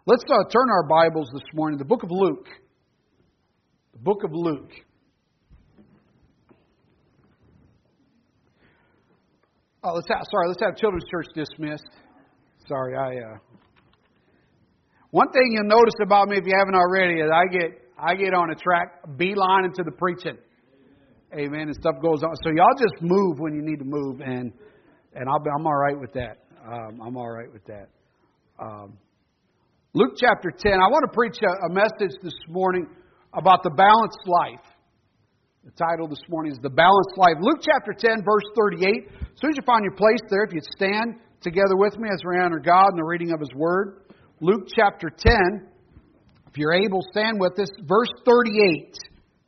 Let's turn our Bibles this morning to the book of Luke. The book of Luke. Let's have Children's Church dismissed. Sorry, One thing you'll notice about me, if you haven't already, is I get on a track, beeline into the preaching. Amen. And stuff goes on. So y'all just move when you need to move, and I'm all right with that. I'm all right with that. Luke chapter 10. I want to preach a message this morning about the balanced life. The title this morning is The Balanced Life. Luke chapter 10, verse 38. As soon as you find your place there, if you'd stand together with me as we honor God in the reading of His Word. Luke chapter 10. If you're able, stand with us. Verse 38.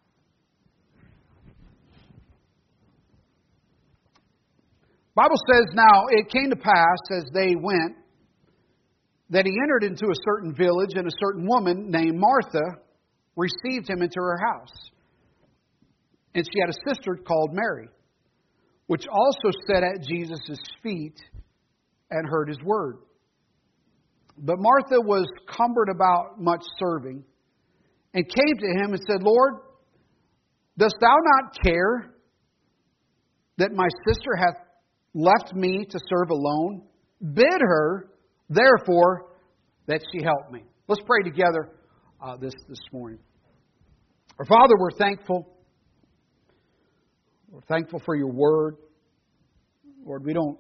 The Bible says, "Now it came to pass as they went, that he entered into a certain village, and a certain woman named Martha received him into her house. And she had a sister called Mary, which also sat at Jesus' feet and heard his word. But Martha was cumbered about much serving, and came to him and said, Lord, dost thou not care that my sister hath left me to serve alone? Bid her, therefore, that she help me." Let's pray together this morning. Our Father, we're thankful. We're thankful for your word. Lord, we don't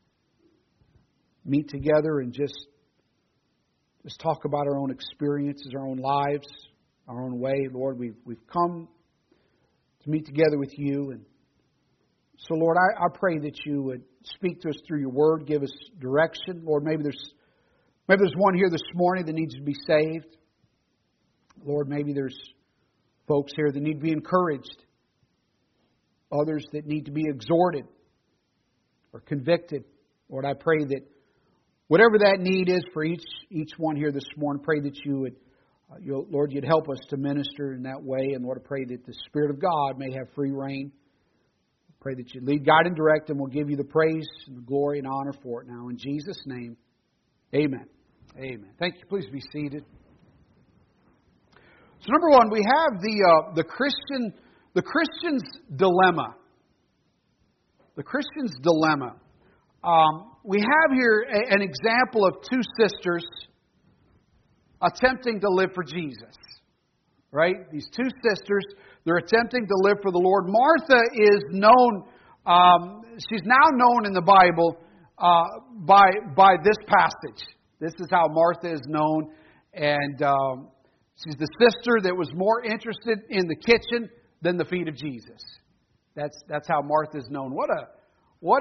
meet together and just talk about our own experiences, our own lives, our own way. Lord, we've come to meet together with you. And so, Lord, I pray that you would speak to us through your word, give us direction. Lord, maybe there's one here this morning that needs to be saved. Lord, maybe there's folks here that need to be encouraged. Others that need to be exhorted or convicted. Lord, I pray that whatever that need is for each one here this morning, pray that you would, Lord, you'd help us to minister in that way. And Lord, I pray that the Spirit of God may have free reign. Pray that you lead, guide, and direct, and we'll give you the praise and the glory and honor for it now. In Jesus' name, amen. Amen. Thank you. Please be seated. So number one, we have the Christian's dilemma. The Christian's dilemma. We have here an example of two sisters attempting to live for Jesus. Right? These two sisters, they're attempting to live for the Lord. Martha is known, she's now known in the Bible by this passage. This is how Martha is known. And she's the sister that was more interested in the kitchen than the feet of Jesus. That's how Martha is known. What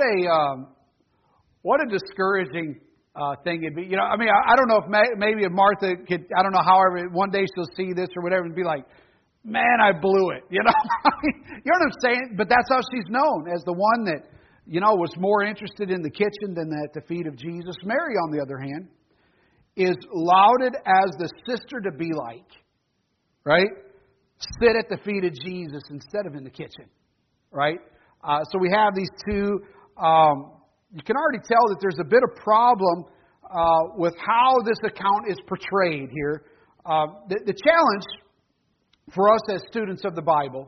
a discouraging thing it'd be. You know, I mean, I don't know if maybe if Martha could, I don't know, however, one day she'll see this or whatever and be like, man, I blew it. You know, you know what I'm saying? But that's how she's known, as the one that, you know, was more interested in the kitchen than at the feet of Jesus. Mary, on the other hand, is lauded as the sister to be like, right? Sit at the feet of Jesus instead of in the kitchen, right? So we have these two. You can already tell that there's a bit of problem with how this account is portrayed here. The challenge for us as students of the Bible,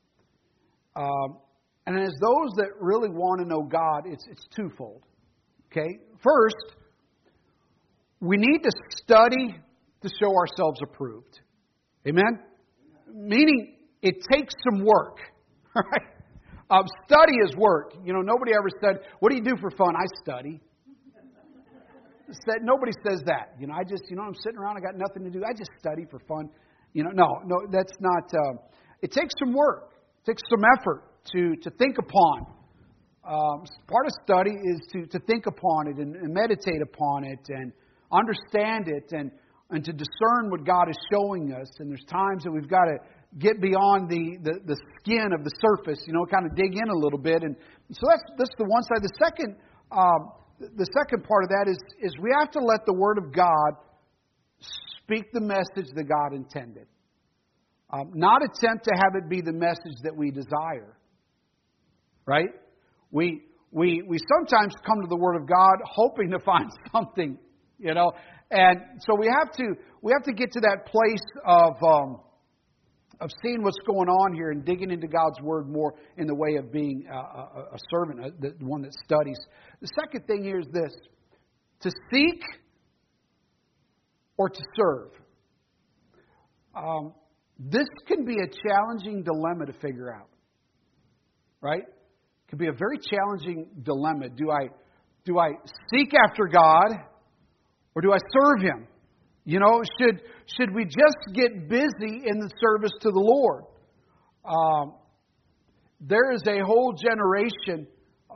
and as those that really want to know God, it's twofold. Okay? First, we need to study to show ourselves approved. Amen? Meaning, it takes some work. Right? Study is work. You know, nobody ever said, what do you do for fun? I study. Nobody says that. You know, I'm sitting around, I got nothing to do. I just study for fun. You know, no, that's not. It takes some work. It takes some effort to think upon. Part of study is to think upon it and meditate upon it and understand it and to discern what God is showing us. And there's times that we've got to get beyond the skin of the surface, you know, kind of dig in a little bit. And so that's the one side. The second part of that is we have to let the Word of God speak the message that God intended. Not attempt to have it be the message that we desire. Right? We sometimes come to the Word of God hoping to find something, you know, And so we have to get to that place of seeing what's going on here and digging into God's Word more in the way of being a servant, the one that studies. The second thing here is this: to seek or to serve. This can be a challenging dilemma to figure out, right? It can be a very challenging dilemma. Do I seek after God, or do I serve Him? You know, should we just get busy in the service to the Lord? There is a whole generation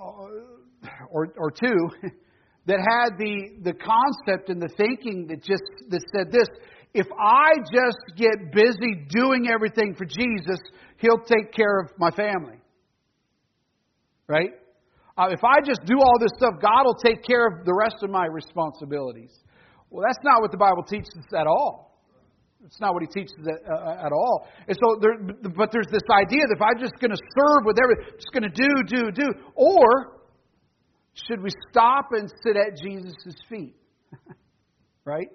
or two that had the concept and the thinking that said this: if I just get busy doing everything for Jesus, He'll take care of my family. Right? If I just do all this stuff, God will take care of the rest of my responsibilities. Well, that's not what the Bible teaches at all. It's not what He teaches at all. And so, but there's this idea that if I'm just going to serve with everything, just going to do, or should we stop and sit at Jesus' feet? Right?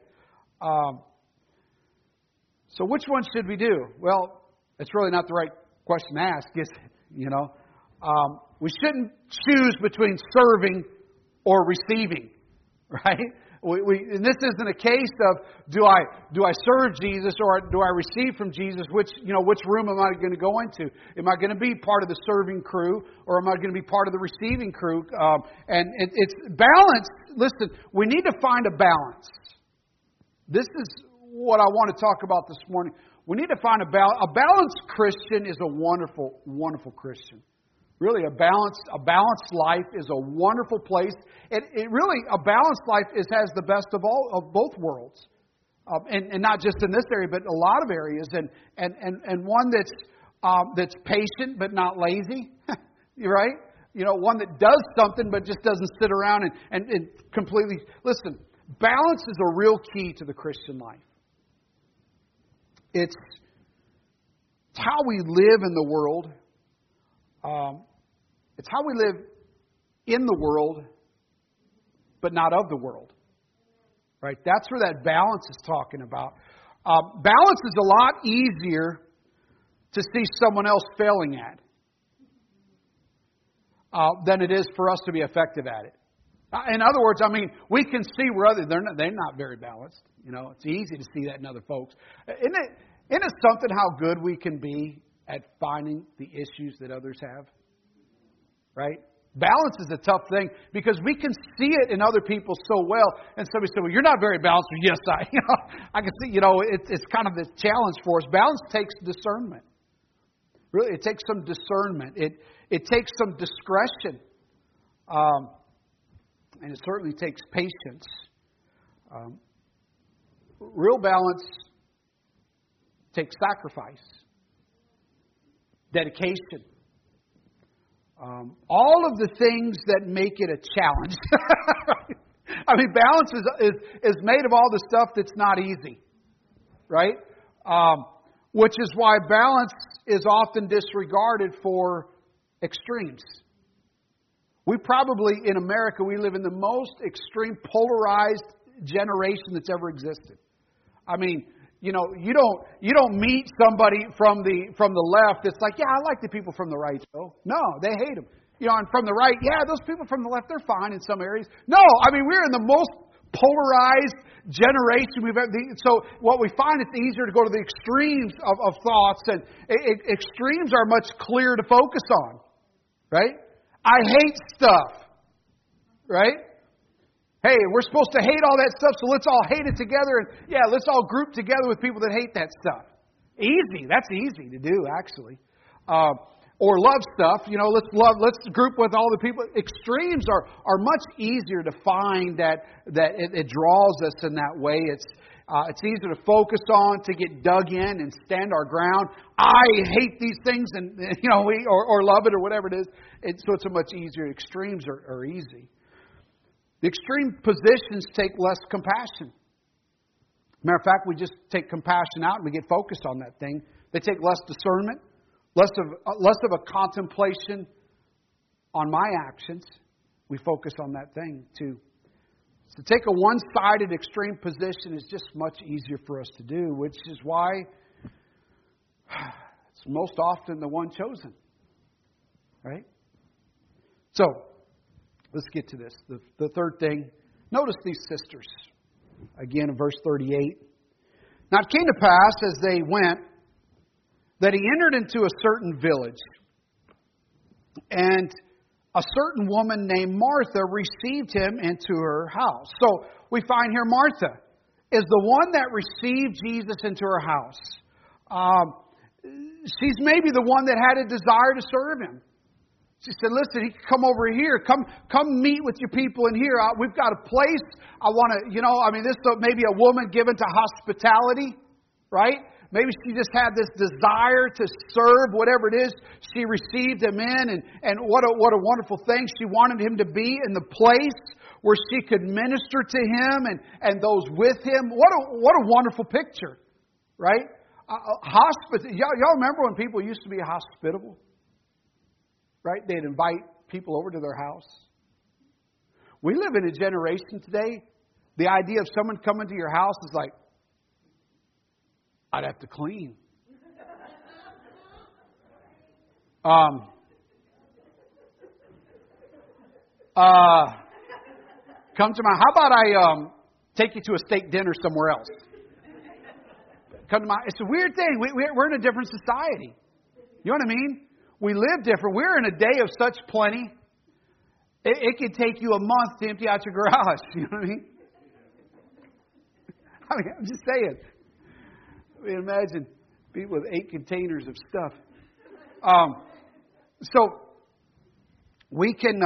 So which one should we do? Well, it's really not the right question to ask, is it? You know, we shouldn't choose between serving or receiving, right? And this isn't a case of do I serve Jesus or do I receive from Jesus? Which room am I going to go into? Am I going to be part of the serving crew, or am I going to be part of the receiving crew? And it's balance. Listen, we need to find a balance. This is what I want to talk about this morning. We need to find a balance. A balanced Christian is a wonderful, wonderful Christian. Really, a balanced life is a wonderful place. A balanced life has the best of both worlds, and not just in this area, but a lot of areas. And one that's patient but not lazy, right? You know, one that does something but just doesn't sit around and completely listen. Balance is a real key to the Christian life. It's how we live in the world. It's how we live in the world, but not of the world. Right? That's where that balance is talking about. Balance is a lot easier to see someone else failing at than it is for us to be effective at it. In other words, I mean, we can see where they're not very balanced. You know, it's easy to see that in other folks. Isn't it something how good we can be at finding the issues that others have? Right? Balance is a tough thing because we can see it in other people so well. And somebody said, well, you're not very balanced. Or, yes, I can see, it's kind of the challenge for us. Balance takes discernment. Really, it takes some discernment. It takes some discretion. And it certainly takes patience. Real balance takes sacrifice, dedication. All of the things that make it a challenge. I mean, balance is made of all the stuff that's not easy, right? Which is why balance is often disregarded for extremes. We probably, in America, we live in the most extreme, polarized generation that's ever existed. I mean, you don't meet somebody from the left that's like, yeah, I like the people from the right, though. No, they hate them. And from the right, yeah, those people from the left, they're fine in some areas. No, I mean, we're in the most polarized generation we've ever. So what we find, it's easier to go to the extremes of thoughts, and extremes are much clearer to focus on, right? I hate stuff, right? Hey, we're supposed to hate all that stuff, so let's all hate it together. And yeah, let's all group together with people that hate that stuff. Easy. That's easy to do, actually. Or love stuff. Let's group with all the people. Extremes are much easier to find that it draws us in that way. It's easier to focus on, to get dug in and stand our ground. I hate these things, and or love it or whatever it is. So it's a much easier. Extremes are easy. The extreme positions take less compassion. Matter of fact, we just take compassion out and we get focused on that thing. They take less discernment, less of a contemplation on my actions. We focus on that thing too. To take a one-sided extreme position is just much easier for us to do, which is why it's most often the one chosen. Right? So, let's get to this. The third thing, notice these sisters. Again in verse 38. Now it came to pass as they went that he entered into a certain village. And a certain woman named Martha received him into her house. So we find here Martha is the one that received Jesus into her house. She's maybe the one that had a desire to serve him. She said, listen, he can come over here. Come meet with your people in here. We've got a place. I want to, this is maybe a woman given to hospitality, right? Maybe she just had this desire to serve, whatever it is. She received him in, and what a wonderful thing. She wanted him to be in the place where she could minister to him and those with him. What a wonderful picture, right? Y'all remember when people used to be hospitable? Right? They'd invite people over to their house. We live in a generation today, the idea of someone coming to your house is like, I'd have to clean. Come to my, how about I take you to a steak dinner somewhere else? Come to my, it's a weird thing. We're in a different society. You know what I mean? We live different. We're in a day of such plenty. It could take you a month to empty out your garage. You know what I mean? I'm just saying. I mean, imagine people with 8 containers of stuff. So we can.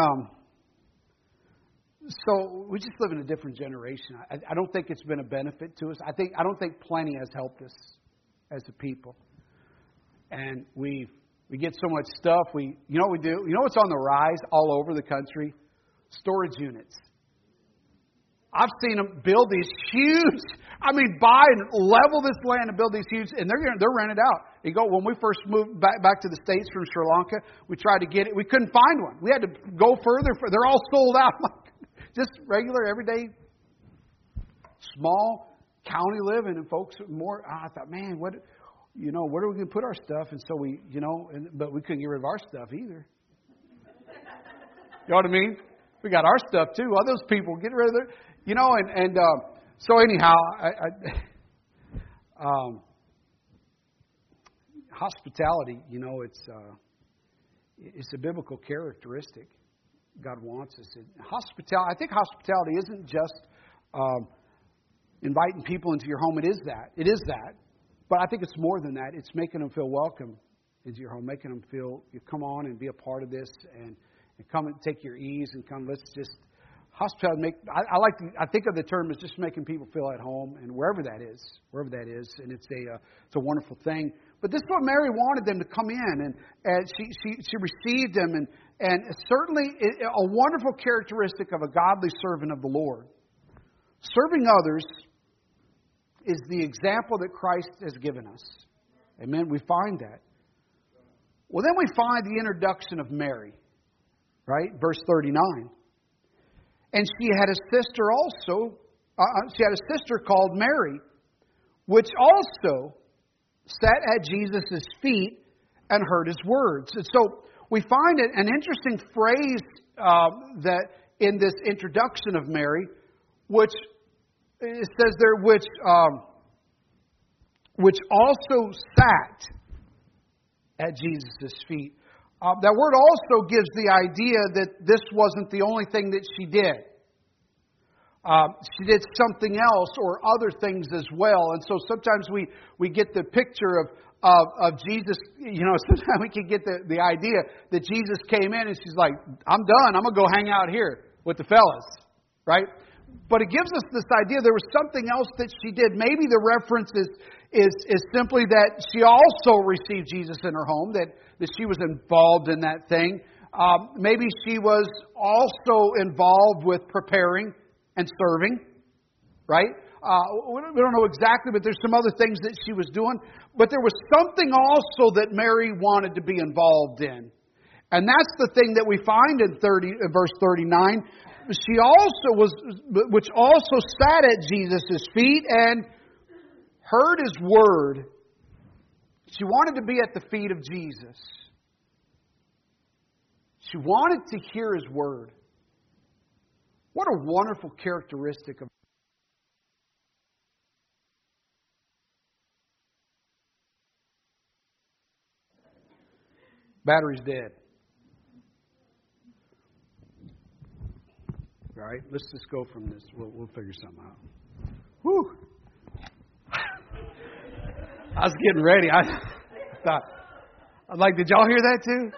So we just live in a different generation. I don't think it's been a benefit to us. I don't think plenty has helped us as a people. And we get so much stuff. You know what we do? You know what's on the rise all over the country? Storage units. I've seen them build these huge, buy and level this land and build these huge, and they're rented out. When we first moved back to the States from Sri Lanka, we tried to get it. We couldn't find one. We had to go further. They're all sold out. Just regular, everyday, small county living, and folks more. I thought, man, where are we going to put our stuff? And so but we couldn't get rid of our stuff either. You know what I mean? We got our stuff too. All those people get rid of their, so anyhow, hospitality, it's a biblical characteristic. God wants us. I think hospitality isn't just inviting people into your home. It is that. But I think it's more than that. It's making them feel welcome into your home, making them feel you come on and be a part of this and come and take your ease and come. Let's just hospitality. I think of the term as just making people feel at home and wherever that is, and it's a wonderful thing. But this is what Mary wanted them to come in, and she received them, and certainly a wonderful characteristic of a godly servant of the Lord. Serving others is the example that Christ has given us. Amen. We find that. Well, then we find the introduction of Mary, right? Verse 39. And she had a sister also. She had a sister called Mary, which also sat at Jesus' feet and heard his words. And so we find it an interesting phrase that in this introduction of Mary, which it says there, which also sat at Jesus' feet. That word also gives the idea that this wasn't the only thing that she did. She did something else or other things as well. And so sometimes we get the picture of Jesus, sometimes we can get the idea that Jesus came in and she's like, I'm done. I'm going to go hang out here with the fellas, right? But it gives us this idea there was something else that she did. Maybe the reference is simply that she also received Jesus in her home, that she was involved in that thing. Maybe she was also involved with preparing and serving, right? We don't know exactly, but there's some other things that she was doing. But there was something also that Mary wanted to be involved in. And that's the thing that we find in verse 39. she which also sat at Jesus' feet and heard His word. She wanted to be at the feet of Jesus. She wanted to hear His word. What a wonderful characteristic of battery's dead. All right, let's just go from this. We'll figure something out. Whew. I was getting ready. I thought, did y'all hear that too?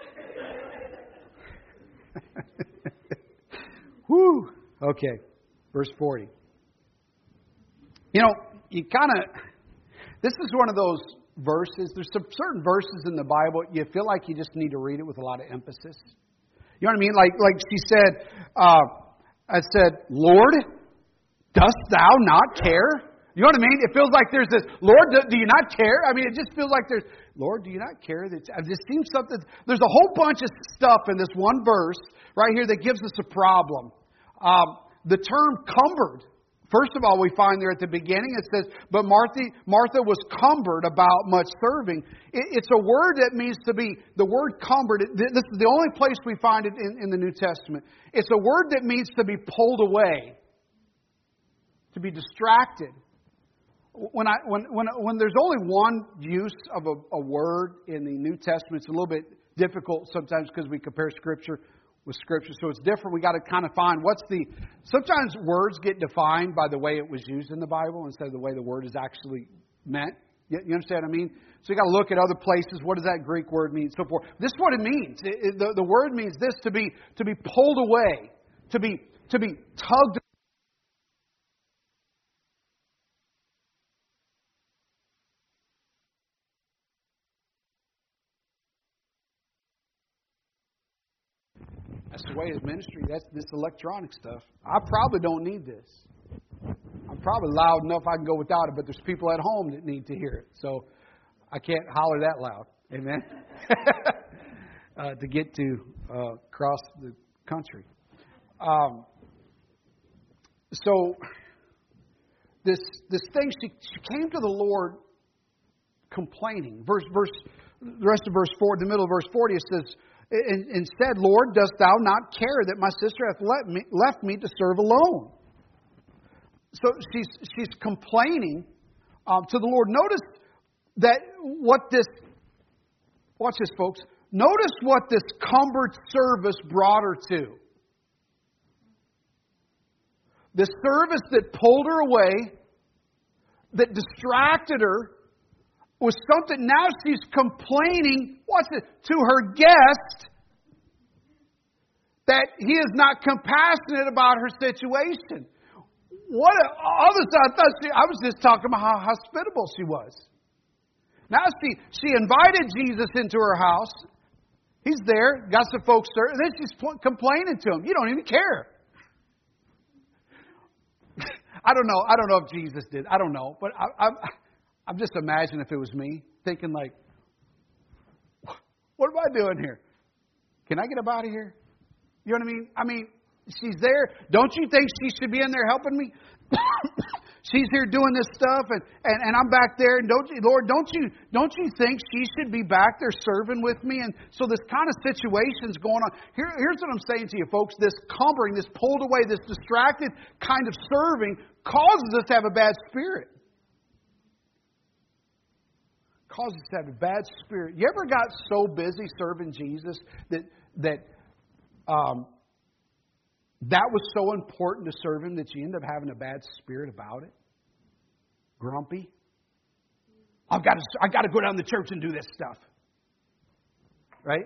Whew. Okay, verse 40. You kind of, this is one of those verses. There's some certain verses in the Bible, you feel like you just need to read it with a lot of emphasis. You know what I mean? Like she said, I said, Lord, dost thou not care? You know what I mean? It feels like there's this, Lord, do you not care? I mean, it just feels like there's, Lord, do you not care? It just seems something, there's a whole bunch of stuff in this one verse right here that gives us a problem. The term cumbered, first of all, we find there at the beginning, it says, but Martha was cumbered about much serving. It's a word that means to be, the word cumbered, this is the only place we find it in the New Testament. It's a word that means to be pulled away, to be distracted. When there's only one use of a word in the New Testament, it's a little bit difficult sometimes because we compare Scripture with Scripture. So it's different. We got to kind of find sometimes words get defined by the way it was used in the Bible instead of the way the word is actually meant. You understand what I mean? So you got to look at other places. What does that Greek word mean? So forth. This is what it means. The word means this: to be pulled away, to be tugged. That's the way his ministry, that's this electronic stuff. I probably don't need this. I'm probably loud enough I can go without it, but there's people at home that need to hear it. So I can't holler that loud. Amen? To get to across the country. So this thing, she came to the Lord complaining. The rest of verse 4, the middle of verse 40, it says, and said, Lord, dost thou not care that my sister hath left me to serve alone? So she's complaining to the Lord. Notice that watch this, folks. Notice what this cumbered service brought her to. The service that pulled her away, that distracted her, was something. Now she's complaining, to her guest that he is not compassionate about her situation. All of a sudden, I was just talking about how hospitable she was. Now she invited Jesus into her house. He's there, got some folks there, and then she's complaining to him. You don't even care. I don't know if Jesus did. I don't know, but I'm just imagining if it was me, thinking like, what am I doing here? Can I get up out of here? You know what I mean? I mean, she's there. Don't you think she should be in there helping me? She's here doing this stuff, and I'm back there. And don't you think she should be back there serving with me? And so this kind of situation's going on. Here's what I'm saying to you, folks. This cumbering, this pulled away, this distracted kind of serving causes us to have a bad spirit. Causes us to have a bad spirit. You ever got so busy serving Jesus that was so important to serve Him that you end up having a bad spirit about it? Grumpy? I got to go down to church and do this stuff. Right?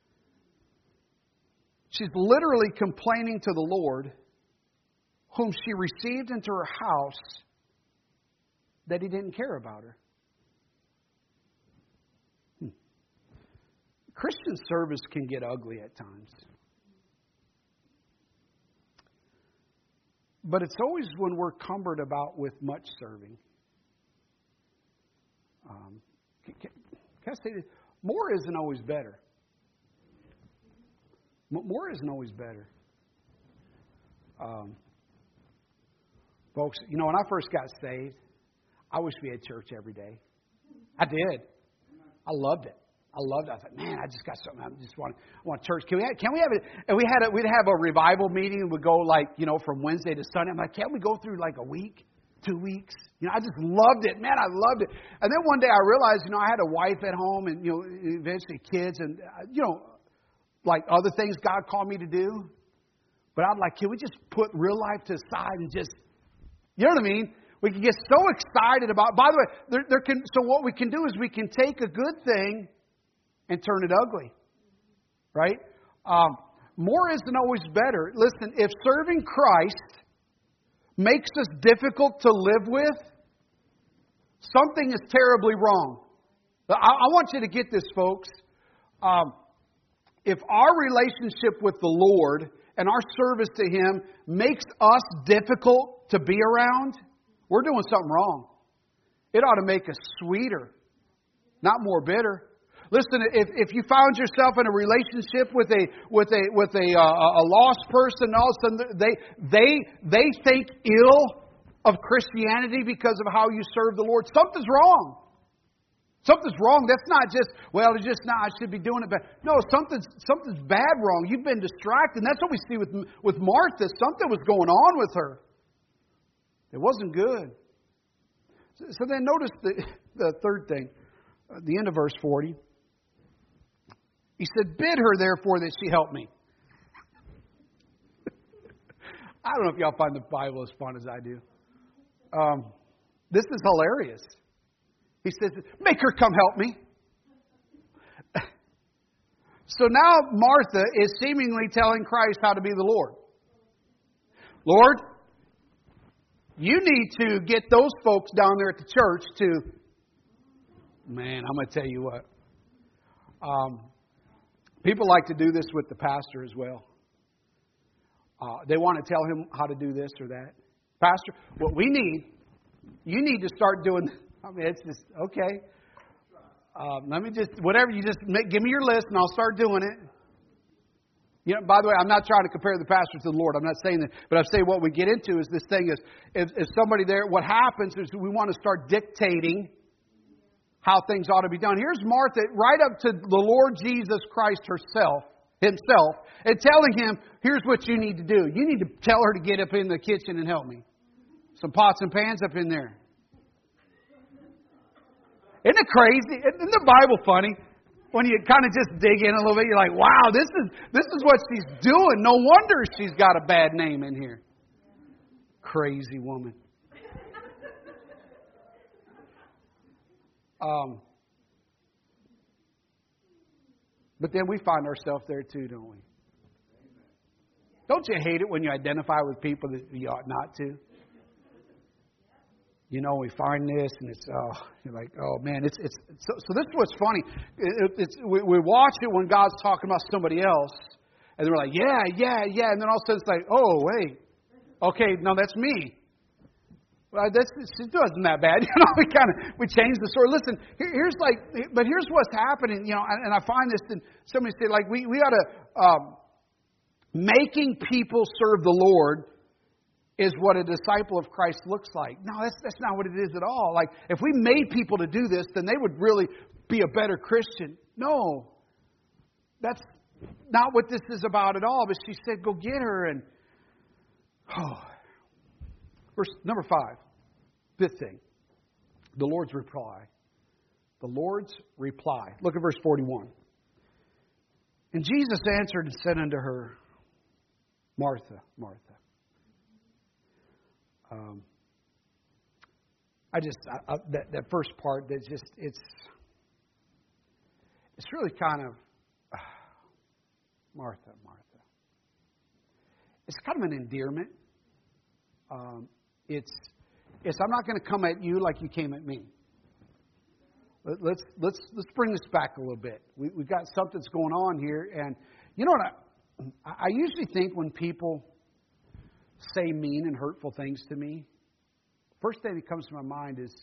She's literally complaining to the Lord, whom she received into her house, that He didn't care about her. Christian service can get ugly at times. But it's always when we're cumbered about with much serving. Can I say this? More isn't always better. More isn't always better. Folks, you know, when I first got saved, I wish we had church every day. I did. I loved it. I thought, man, I just got something. I just want church. Can we have it? And we'd have a revival meeting. And we'd go like, you know, from Wednesday to Sunday. I'm like, can't we go through like a week, 2 weeks? You know, I just loved it. Man, I loved it. And then one day I realized, you know, I had a wife at home and, you know, eventually kids and, you know, like other things God called me to do. But I'm like, can we just put real life to the side and just, you know what I mean? We can get so excited about, by the way, so what we can do is we can take a good thing and turn it ugly. Right? More isn't always better. Listen, if serving Christ makes us difficult to live with, something is terribly wrong. I want you to get this, folks. If our relationship with the Lord and our service to Him makes us difficult to be around, we're doing something wrong. It ought to make us sweeter, not more bitter. Listen, if you found yourself in a relationship with a lost person, all of a sudden they think ill of Christianity because of how you serve the Lord, something's wrong. Something's wrong. That's not just, well, it's just not, I should be doing it better. No, something's bad wrong. You've been distracted. And that's what we see with Martha. Something was going on with her. It wasn't good. So then notice the third thing, the end of verse 40. He said, bid her therefore that she help me. I don't know if y'all find the Bible as fun as I do. This is hilarious. He says, make her come help me. So now Martha is seemingly telling Christ how to be the Lord. Lord, you need to get those folks down there at the church to... Man, I'm going to tell you what. People like to do this with the pastor as well. They want to tell him how to do this or that. Pastor, what we need, you need to start doing... I mean, it's just, okay. Let me just, whatever, you just give me your list and I'll start doing it. You know, by the way, I'm not trying to compare the pastor to the Lord. I'm not saying that. But I'm saying what we get into is this thing is, if somebody there, what happens is we want to start dictating how things ought to be done. Here's Martha right up to the Lord Jesus Christ himself, and telling him, here's what you need to do. You need to tell her to get up in the kitchen and help me. Some pots and pans up in there. Isn't it crazy? Isn't the Bible funny? When you kind of just dig in a little bit, you're like, wow, this is what she's doing. No wonder she's got a bad name in here. Crazy woman. But then we find ourselves there too, don't we? Don't you hate it when you identify with people that you ought not to? You know, we find this, and it's you're like, oh man, it's so this is what's funny. We watch it when God's talking about somebody else, and we're like, yeah, and then all of a sudden it's like, oh wait, okay, no, that's me. Well, it wasn't that bad, you know. We change the story. Listen, here's what's happening, you know, and I find this. And somebody said, like, we ought to making people serve the Lord is what a disciple of Christ looks like. No, that's not what it is at all. Like, if we made people to do this, then they would really be a better Christian. No, that's not what this is about at all. But she said, go get her. And, verse number 5, fifth thing, the Lord's reply. The Lord's reply. Look at verse 41. And Jesus answered and said unto her, Martha, Martha. That first part, it's really kind of Martha, Martha. It's kind of an endearment. It's I'm not going to come at you like you came at me. Let's bring this back a little bit. We've got something that's going on here, and you know what? I usually think when people say mean and hurtful things to me, first thing that comes to my mind is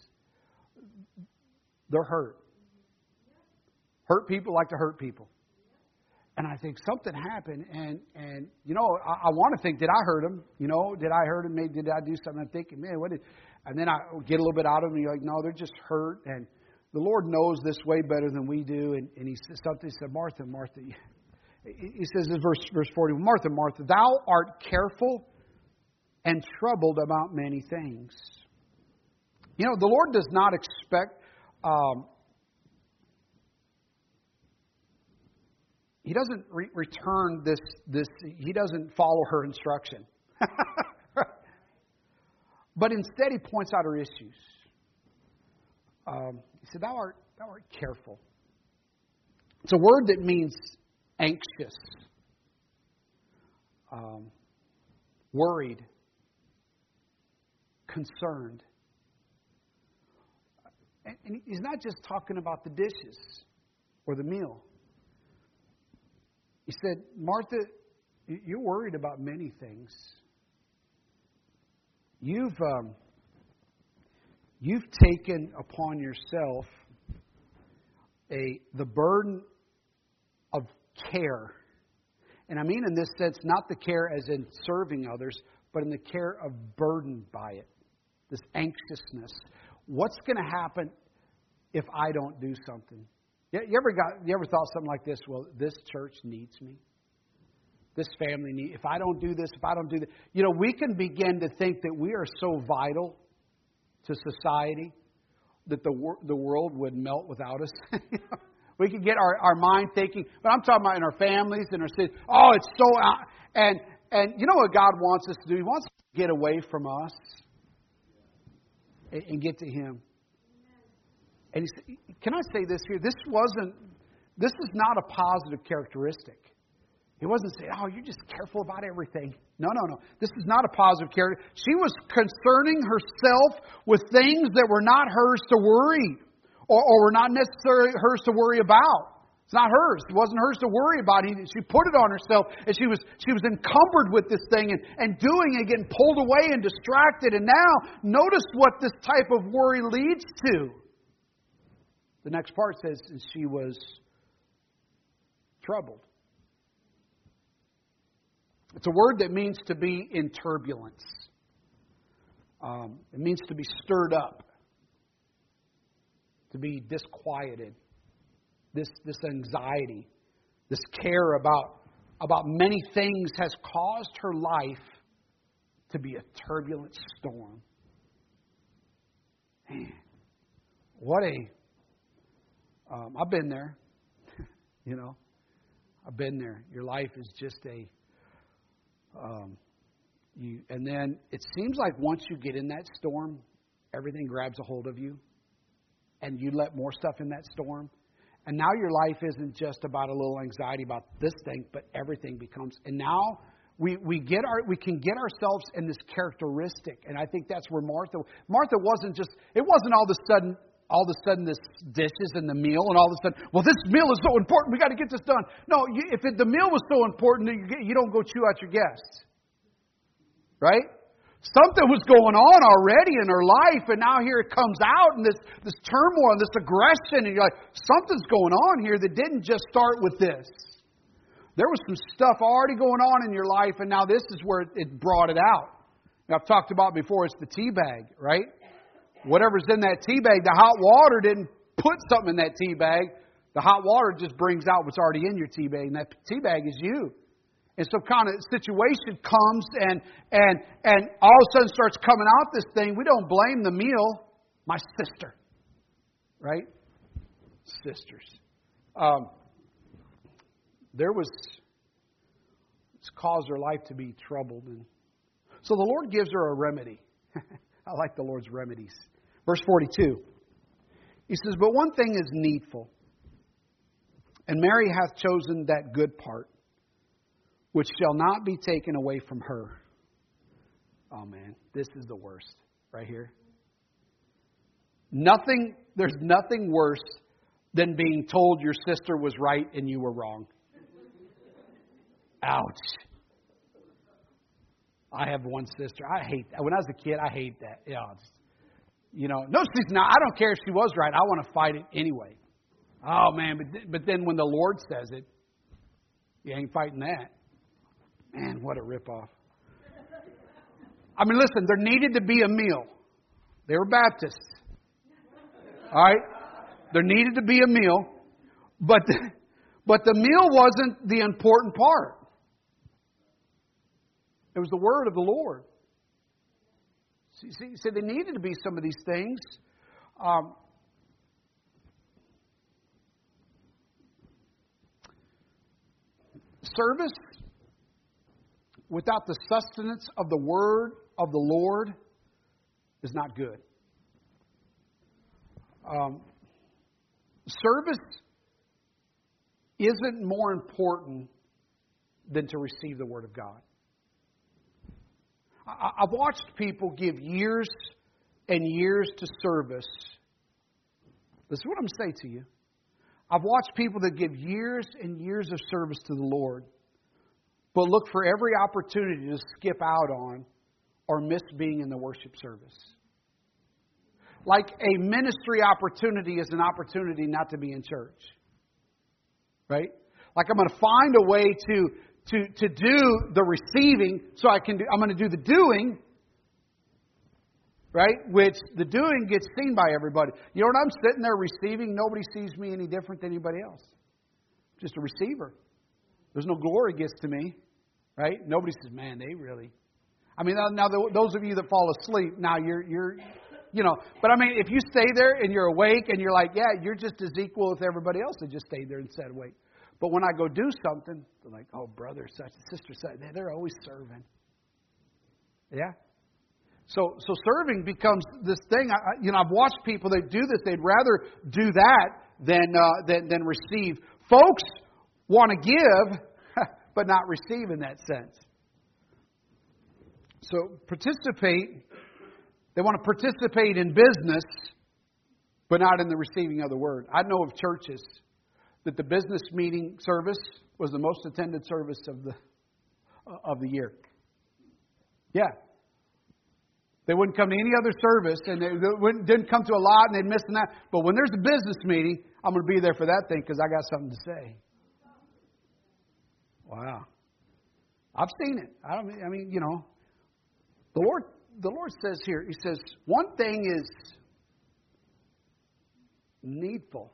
they're hurt. Hurt people like to hurt people. And I think something happened, and I want to think, did I hurt him? Did I hurt him? Maybe did I do something? I'm thinking, man, what did? And then I get a little bit out of him, and you're like, no, they're just hurt. And the Lord knows this way better than we do. And he said something. He said, Martha, Martha. He says in verse 40, Martha, Martha, thou art careful and troubled about many things. The Lord does not expect. He doesn't return this. He doesn't follow her instruction. But instead, he points out her issues. He said, "Thou art careful." It's a word that means anxious, worried, concerned. And he's not just talking about the dishes or the meal. He said, Martha, you're worried about many things. You've taken upon yourself the burden of care. And I mean in this sense, not the care as in serving others, but in the care of burdened by it. This anxiousness. What's going to happen if I don't do something? You ever thought something like this? Well, this church needs me. This family needs. If I don't do this, if I don't do that, we can begin to think that we are so vital to society that the world would melt without us. We can get our mind thinking, but I'm talking about in our families and our cities. Oh, it's so and you know what God wants us to do? He wants us to get away from us and get to Him. And he said, can I say this here? This is not a positive characteristic. He wasn't saying, oh, you're just careful about everything. No. This is not a positive character. She was concerning herself with things that were not hers to worry or were not necessarily hers to worry about. It's not hers. It wasn't hers to worry about. She put it on herself, and she was encumbered with this thing and doing it, getting pulled away and distracted. And now, notice what this type of worry leads to. The next part says she was troubled. It's a word that means to be in turbulence. It means to be stirred up, to be disquieted. This anxiety, this care about many things has caused her life to be a turbulent storm. Man, what a... I've been there. I've been there. Your life is just a... and then it seems like once you get in that storm, everything grabs a hold of you. And you let more stuff in that storm. And now your life isn't just about a little anxiety about this thing, but everything becomes... And now we can get ourselves in this characteristic. And I think that's where Martha wasn't just... It wasn't all of a sudden this dishes and the meal, and all of a sudden, well, this meal is so important, we got to get this done. No, if the meal was so important, you don't go chew out your guests. Right? Something was going on already in her life, and now here it comes out, and this turmoil, and this aggression, and you're like, something's going on here that didn't just start with this. There was some stuff already going on in your life, and now this is where it brought it out. Now, I've talked about before, it's the tea bag, right? Whatever's in that tea bag, the hot water didn't put something in that tea bag. The hot water just brings out what's already in your tea bag, and that tea bag is you. And some kind of situation comes and all of a sudden starts coming out this thing. We don't blame the meal. My sister. Right? Sisters. It's caused her life to be troubled. And so the Lord gives her a remedy. I like the Lord's remedies. Verse 42. He says, but one thing is needful. And Mary hath chosen that good part, which shall not be taken away from her. Oh man, this is the worst right here. There's nothing worse than being told your sister was right and you were wrong. Ouch. I have one sister. I hate that. When I was a kid, I hate that. No, she's not. I don't care if she was right. I want to fight it anyway. Oh man, but then when the Lord says it, You ain't fighting that. Man, what a ripoff. I mean, listen, there needed to be a meal. They were Baptists. All right? There needed to be a meal. But the meal wasn't the important part. It was the word of the Lord. See, so there needed to be some of these things. Service without the sustenance of the word of the Lord is not good. Service isn't more important than to receive the word of God. I've watched people give years and years to service. This is what I'm saying to you. I've watched people that give years and years of service to the Lord, but look for every opportunity to skip out on or miss being in the worship service. Like a ministry opportunity is an opportunity not to be in church. Right? Like I'm going to find a way to do the receiving so I'm going to do the doing. Right? Which the doing gets seen by everybody. You know what? I'm sitting there receiving. Nobody sees me any different than anybody else. Just a receiver. There's no glory gets to me. Right? Nobody says, man, they really. I mean, now those of you that fall asleep, now you're but I mean, if you stay there and you're awake and you're like, yeah, you're just as equal with everybody else that just stayed there and sat awake. But when I go do something, they're like, oh, brother, such, sister, such, they're always serving. Yeah? So serving becomes this thing. I've watched people that do this. They'd rather do that than receive. Folks want to give, but not receive in that sense. So participate. They want to participate in business, but not in the receiving of the word. I know of churches that the business meeting service was the most attended service of the year. Yeah. They wouldn't come to any other service, and they didn't come to a lot, and they'd miss that. But when there's a business meeting, I'm going to be there for that thing because I got something to say. Wow. I've seen it. I mean, the Lord says here, He says, one thing is needful.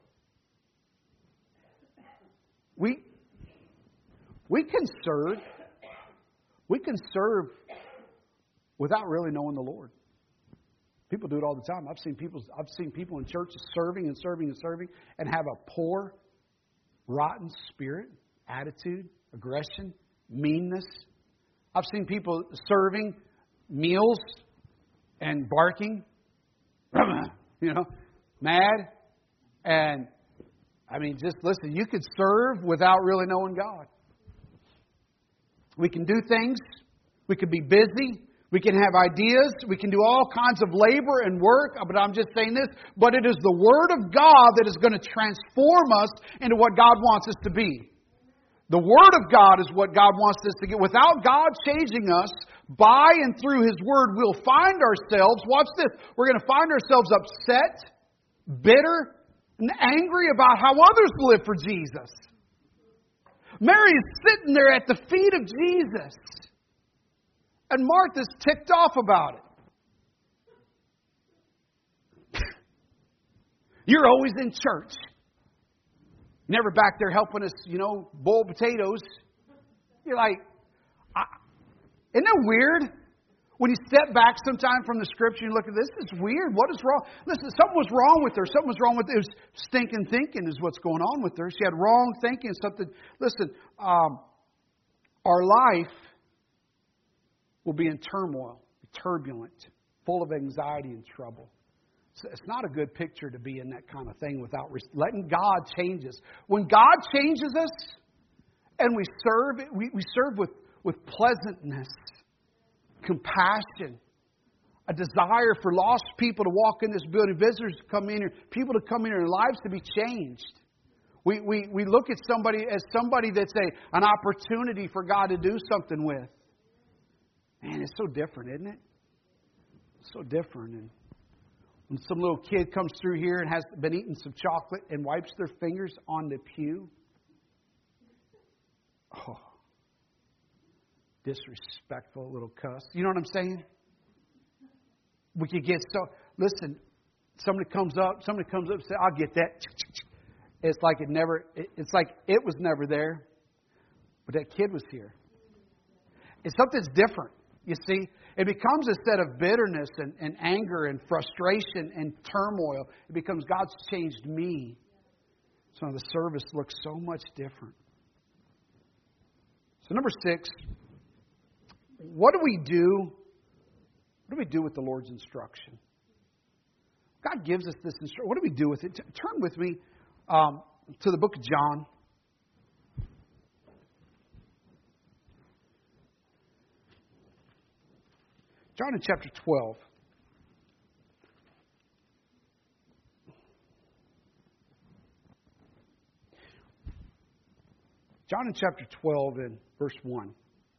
We can serve. We can serve without really knowing the Lord. People do it all the time. I've seen people in churches serving and have a poor, rotten spirit, attitude, aggression, meanness. I've seen people serving meals and barking, mad. And, I mean, just listen, you could serve without really knowing God. We can do things. We can be busy. We can have ideas. We can do all kinds of labor and work. But I'm just saying this. But it is the Word of God that is going to transform us into what God wants us to be. The Word of God is what God wants us to get. Without God changing us, by and through His Word, we'll find ourselves, watch this, we're going to find ourselves upset, bitter, and angry about how others live for Jesus. Mary is sitting there at the feet of Jesus. And Martha's ticked off about it. You're always in church. Never back there helping us, boil potatoes. You're like, isn't that weird? When you step back sometime from the Scripture and look at this, it's weird. What is wrong? Listen, something was wrong with her. Something was wrong with it. It was stinking thinking is what's going on with her. She had wrong thinking. Listen, our life will be in turmoil, turbulent, full of anxiety and trouble. So it's not a good picture to be in that kind of thing without letting God change us. When God changes us and we serve, we serve with pleasantness, compassion, a desire for lost people to walk in this building, visitors to come in here, people to come in here, lives to be changed. We look at somebody as somebody that's an opportunity for God to do something with. Man, it's so different, isn't it? So different. And when some little kid comes through here and has been eating some chocolate and wipes their fingers on the pew, Oh, disrespectful little cuss. You know what I'm saying? We could get so... Listen, somebody comes up and says, I'll get that. It's like it was never there. But that kid was here. And something's different, you see. It becomes instead of bitterness and anger and frustration and turmoil, it becomes God's changed me. So the service looks so much different. So number 6, what do we do? What do we do with the Lord's instruction? God gives us this instruction. What do we do with it? Turn with me to the book of John. John in chapter 12. John in chapter 12 and verse 1.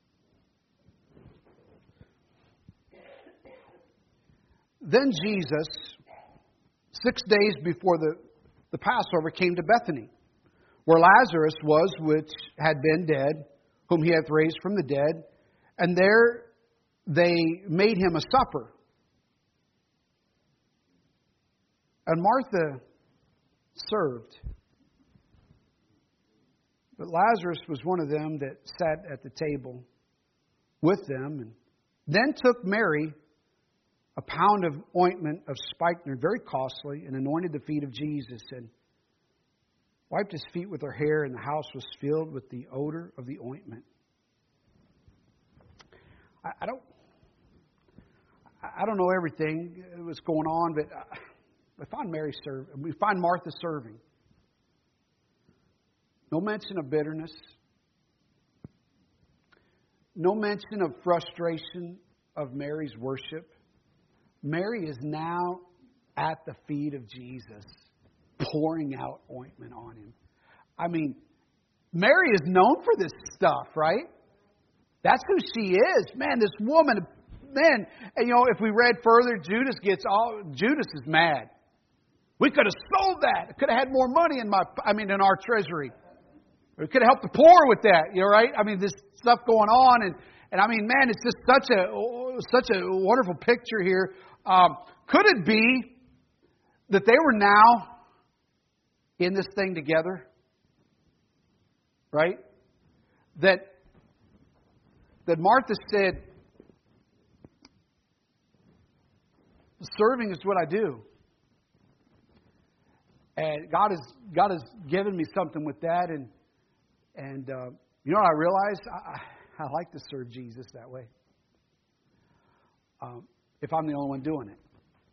Then Jesus, 6 days before the Passover, came to Bethany, where Lazarus was, which had been dead, whom he hath raised from the dead. And there they made him a supper. And Martha served. But Lazarus was one of them that sat at the table with them. And then took Mary a pound of ointment of spikenard, very costly, and anointed the feet of Jesus, and wiped his feet with her hair, and the house was filled with the odor of the ointment. I don't know everything that was going on, but we find Martha serving. No mention of bitterness. No mention of frustration of Mary's worship. Mary is now at the feet of Jesus, pouring out ointment on him. I mean, Mary is known for this stuff, right? That's who she is. Man, this woman, man, and if we read further, Judas is mad. We could have sold that. I could have had more money in our treasury. We could have helped the poor with that, right? I mean, this stuff going on, and I mean, man, it's just such a wonderful picture here. Could it be that they were now in this thing together? Right? That Martha said, serving is what I do. And God has given me something with that. And you know what I realized? I like to serve Jesus that way. If I'm the only one doing it.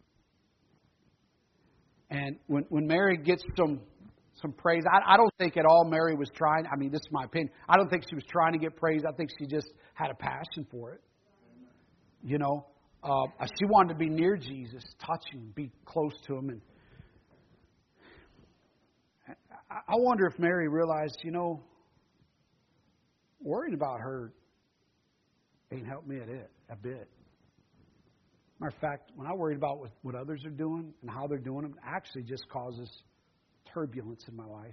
And when Mary gets some praise, I don't think at all Mary was trying. I mean, this is my opinion. I don't think she was trying to get praise. I think she just had a passion for it. She wanted to be near Jesus, touch him, be close to him. And I wonder if Mary realized, worrying about her ain't helped me a bit. Matter of fact, when I worry about what others are doing and how they're doing them, it actually just causes turbulence in my life.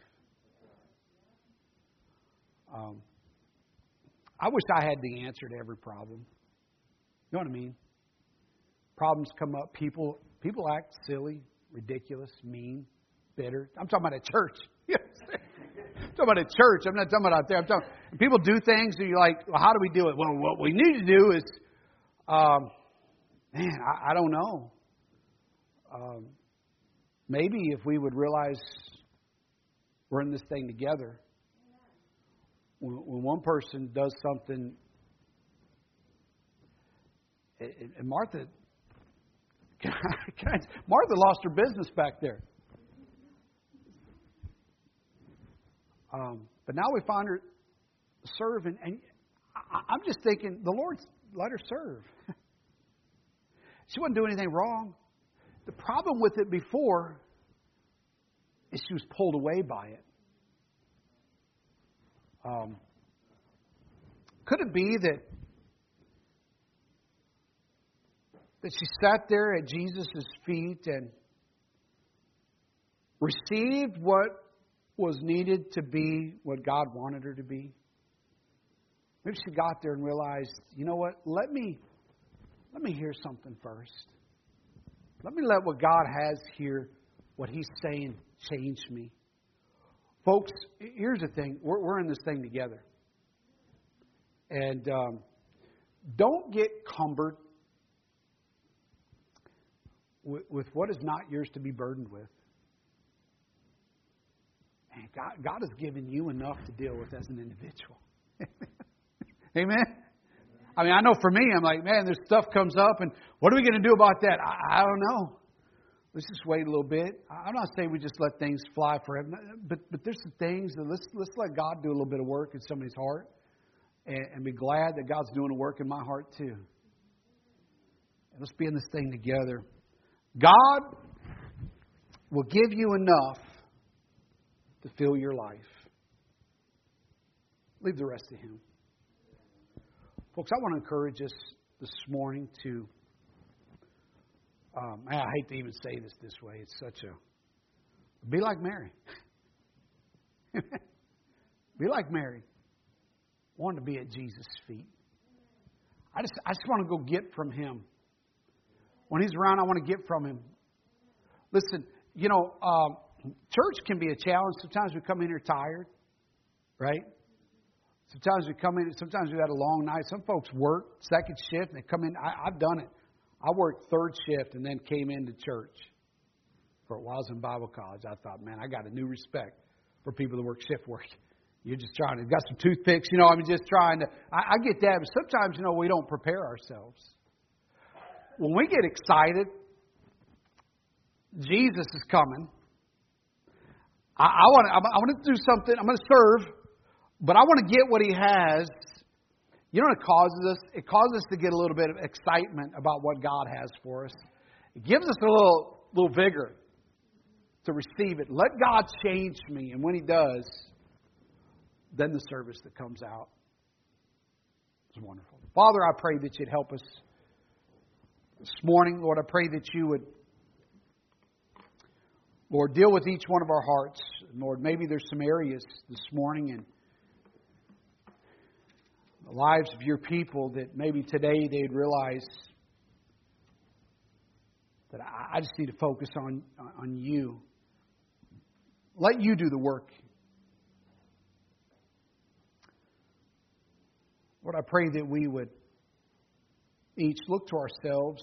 I wish I had the answer to every problem. You know what I mean? Problems come up. People act silly, ridiculous, mean, bitter. I'm talking about at church. I'm talking about at church. I'm not talking about out there. People do things and you're like, well, how do we do it? Well, what we need to do is, I don't know. Maybe if we would realize we're in this thing together. When one person does something, and Martha lost her business back there. But now we find her serving, and I'm just thinking, the Lord let her serve. She wasn't doing anything wrong. The problem with it before is she was pulled away by it. Could it be that she sat there at Jesus' feet and received what was needed to be what God wanted her to be? Maybe she got there and realized, you know what? Let me hear something first. Let me let what God has here, what He's saying, change me. Folks, here's the thing. We're in this thing together. And don't get cumbered with what is not yours to be burdened with. And God has given you enough to deal with as an individual. Amen? I mean, I know for me, I'm like, man, this stuff comes up, and what are we going to do about that? I don't know. Let's just wait a little bit. I'm not saying we just let things fly forever, but there's some things that let's let God do a little bit of work in somebody's heart, and be glad that God's doing a work in my heart too. And let's be in this thing together. God will give you enough to fill your life. Leave the rest to Him. Folks, I want to encourage us this morning to, I hate to even say this way. It's such a, be like Mary. Be like Mary. Want to be at Jesus' feet. I just want to go get from Him. When He's around, I want to get from Him. Listen, church can be a challenge. Sometimes we come in here tired, right? Sometimes we come in, sometimes we've had a long night. Some folks work second shift and they come in. I've done it. I worked third shift and then came into church. For a while I was in Bible college. I thought, man, I got a new respect for people that work shift work. You're just trying to, got some toothpicks, just trying to, I get that. But sometimes, we don't prepare ourselves. When we get excited, Jesus is coming. I want to do something. I'm going to serve. But I want to get what He has. You know what it causes us? It causes us to get a little bit of excitement about what God has for us. It gives us a little vigor to receive it. Let God change me. And when He does, then the service that comes out is wonderful. Father, I pray that You'd help us this morning. Lord, I pray that You would, Lord, deal with each one of our hearts. Lord, maybe there's some areas this morning in the lives of Your people that maybe today they'd realize that I just need to focus on You. Let You do the work. Lord, I pray that we would each look to ourselves,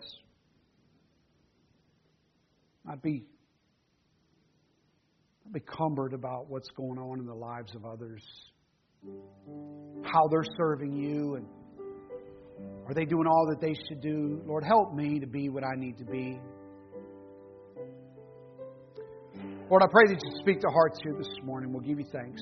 not be cumbered about what's going on in the lives of others, how they're serving You, and are they doing all that they should do? Lord, help me to be what I need to be. Lord, I pray that You speak to hearts here this morning. We'll give You thanks.